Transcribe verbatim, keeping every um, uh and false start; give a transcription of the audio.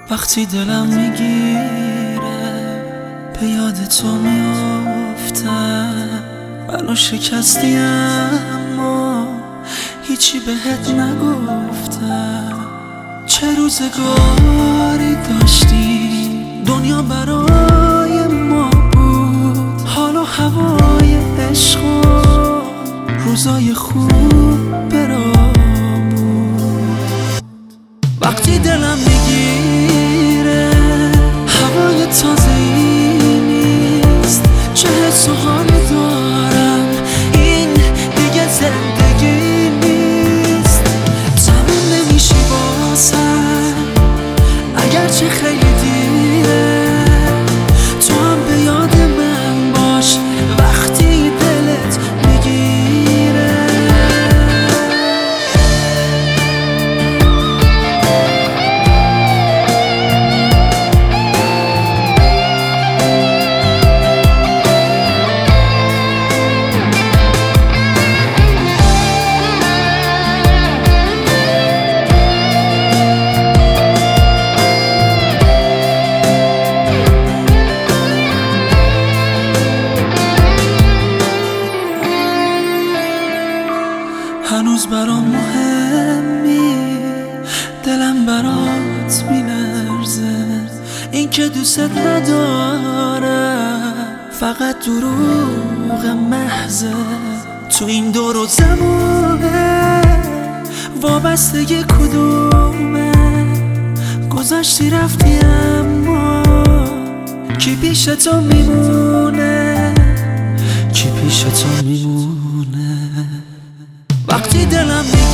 وقتی دلم میگیره به یاد تو میافتم. منو شکستی اما هیچی بهت نگفتم. چه روزگاری داشتی دنیا برای ما بود، حال و هوای عشق و روزای خوب برامون. وقتی دلم میگیره هوای تازه‌ای نیست، چه حس و حالی دارم این دیگه زندگی نیست. تموم نمیشی واسم اگرچه خیلی دیره، تو هم به یاد من باش وقتی دلت میگیره. هنوز برام مهمی، دلم برات میلرزه. این که دوست ندارم فقط دروغ محضه. تو این دور و زمانه وابستگی کدومه؟ گذشتی رفتی اما کی پیش تو میمونه؟ کی پیش تو میمونه؟ وقتی دلم میگیره